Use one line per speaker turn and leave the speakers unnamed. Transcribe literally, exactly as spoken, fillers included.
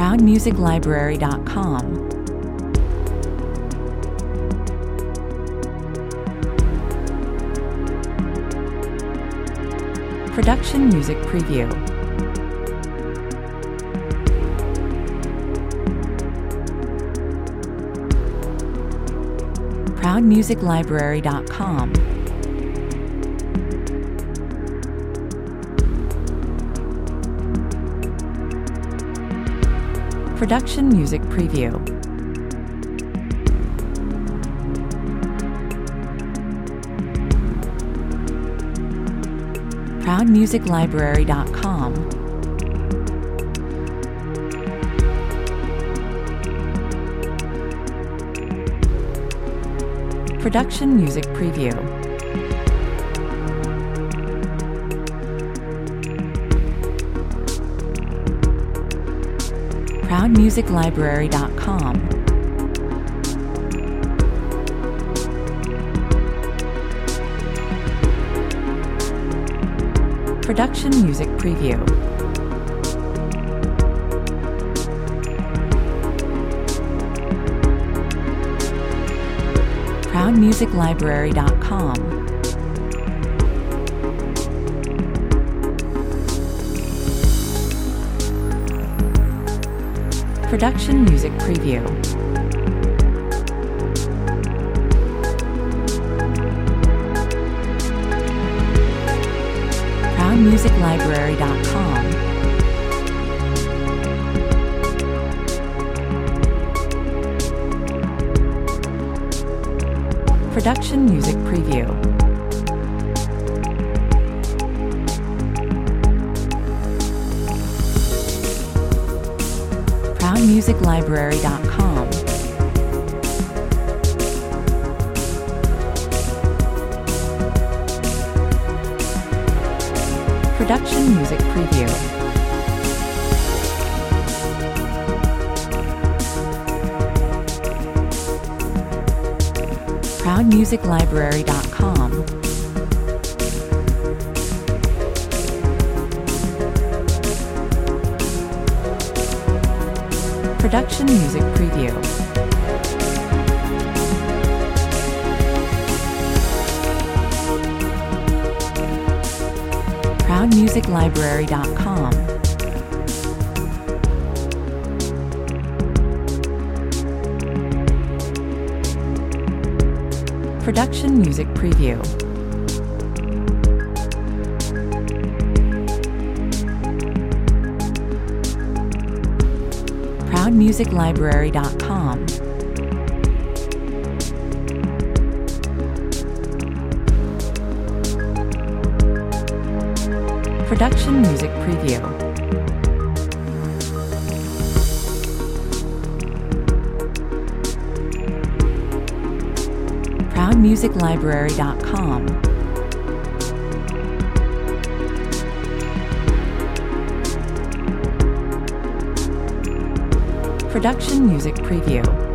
proud music library dot com. Production Music Preview. proud music library dot com. Production Music Preview. proud music library dot com. Production Music Preview. proud music library dot com. Production Music Preview. proud music library dot com. Production Music Preview. proud music library dot com. Production Music Preview. proud music library dot com. Production Music Preview. proud music library dot com. Production Music Preview. proud music library dot com. Production Music Preview. proud music library dot com. Production Music Preview. proud music library dot com. Production Music Preview.